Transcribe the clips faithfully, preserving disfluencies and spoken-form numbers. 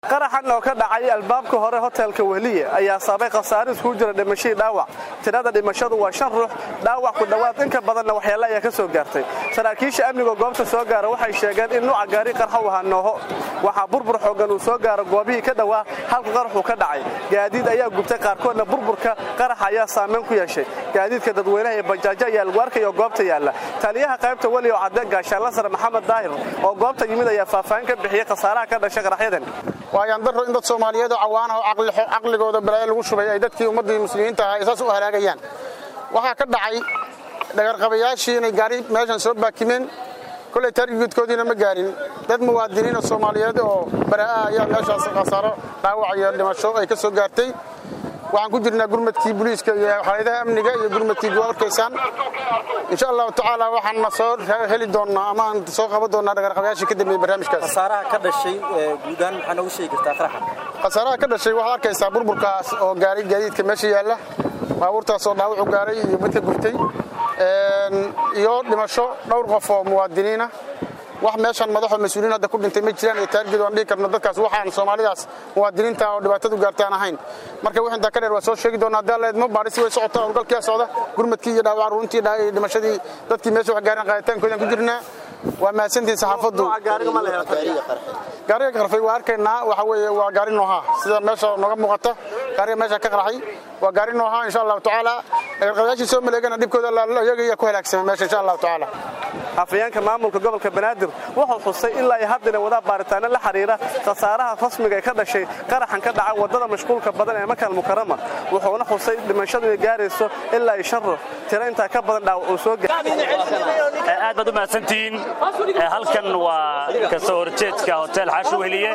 qaraxan oo ka dhacay albaabka hore hotelka Wehliye ayaa sabay khasaare isku jira dhimashada dhaawac tirada dhimashadu waa shan ruux dhaawac ku dhawaad in ka badanna waxyeello ayaa ka soo gaartay saraakiisha amniga goobta soo gaara waxay sheegeen in nooca gaari qarxa u ahaa nooho waxa burbur xoogan uu soo gaaro goobihii ka dhawaa halka qaraxu ka dhacay gaadiid ayaa gubtay qaarkoodna burburka qarax ayaa saameyn ku yeeshay gaadiidka dadweynaha ee bajaaja ayaa lagu arkayo goobta yaala taliyaha qaybta wali oo cadaan gaashaan sare Maxamed Daahir oo goobta yimid ayaa faahfaahin ka bixiyay khasaaraha ka dhashay qaraxyadan waayaan daro in dad Soomaaliyeed oo cawaan ah aqli aqligooda balay lagu shubay ay dadkii ummadii muslimiinta ah isaas u halaagayaan waxa ka dhacay dhagar qabayaashii inay gaari meeshan soo baakimeen kulay tarigudkoodina ma gaarin dad muwaadiniin oo Soomaaliyeed oo baraa ayaa meeshaas khasaaro dhaawac iyo dhimasho ay ka soo gaartay waxaan ku jirnaa gurmadkii booliiska iyo hay'adaha amniga iyo gurmadkii gobolkaysan insha Allah ta'ala waxaan soo heli doonaa ama aan soo qaban doonaa dhagar qabayaashii ka dambeeyay barnaamijkaas khasaaraha ka dhashay guudaan waxaan ugu sheegi kartaa qaraxa khasaaraha ka dhashay waxa arkaysaa burburkaas oo gaari gaadiidka meesha yaala baabuurtaas oo dhaawac u gaaray iyo mid ka gubtay een iyo dhimasho dhowr qof oo muwaadiniin ah wax meeshan madaxda mas'uuliyiin hadda ku dhintay ma jiraan ee taargeed aan dhigi karno dadkaas waxaan Soomaalidaas muwaadiniinta oo dhibaatadu gaartaan ahayn marka wixii inta ka dheer waa soo sheegi doonaa daalad ma baaris way socotaa howlgalkii socda gurmadkii iyo dhaawac runtii dhimashadii dadkii meesha wax gaaran qaaditaankooda ku jirnaa waa maasantii saxaafadu gaariga ma leeyahay gaariga qarfay waa arkaynaa waxa weeye waa gaari nooha sida meesha nooga muuqata gaariga meesha ka qarxay waa gaari nooha insha Allah ta'ala qabayaashii soo maleegana dibkooda la iyaga ku halaagsamay meesha insha Allah ta'ala afayeenka maamulka gobolka Banaadir wuxuu xusay ilaa ay hadda wada baaritaan la xiriira khasaaraha rasmiga ee ka dhashay qaraxan ka dhacay wadada mashquulka badan ee Makal Mukarrama wuxuuna xusay dhimashadu ay gaarayso ilaa ay shan ruux tira inta ka badan dhaawac uu soo gaaray aad baad u mahadsantiin halkan waa ka soo horjeedka hotel Xaashi Wehliye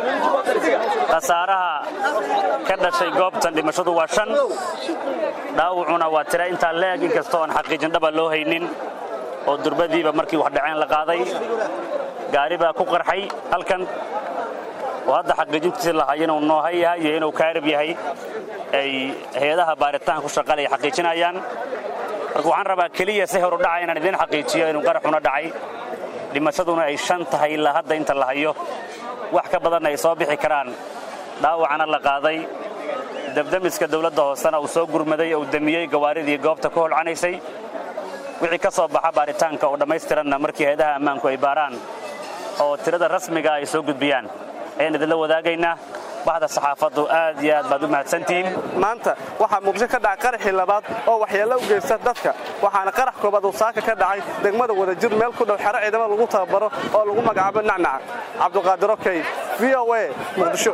khasaaraha ka dhashay goobtan dhimashadu waa shan dhaawacuna waa tira inta leeg in kastoo aan xaqiijin dhaba loo haynin oo durbadiiba markii wax dhaceen la qaaday gaari baa ku qarxay halkan oo hadda xaqiijintiisa la hayeen oo noo hayahay iyo inuu kaarib yahay ay hay'adaha baaritaan ku shaqaleeya xaqiijinayaan marka waxaan rabaa kaliya si hor u dhacay inaan idin xaqiijiyo inuu qaraxuna dhacay dhimashaduna ay shan tahay ilaa hadda inta la hayo wax ka badan ay soo bixi karaan dhaawacana la qaaday dabdamiska dawladda hoosana uu soo gurmaday oo damiyay gawaaridii goobta ku holcanaysay wixii ka soo baxa baaritaanka oo dhameystiranna markii hay'adaha ammaanku ay baaraan oo tirada rasmiga ay soo gudbiyaan ayaan idin la wadaagaynaa baxda saxaafadu aad iyo aad baad u mahadsantiin maanta waxa muqdisho ka dhacay qaraxii labaad oo waxyeello u geysta dadka waxaana qarax koobaad uu saaka ka dhacay degmada wadajir meel ku dhow xero ciidamada lagu tababaro oo lagu magacaabo nacnac Cabduqaadir Okey V O A Muqdisho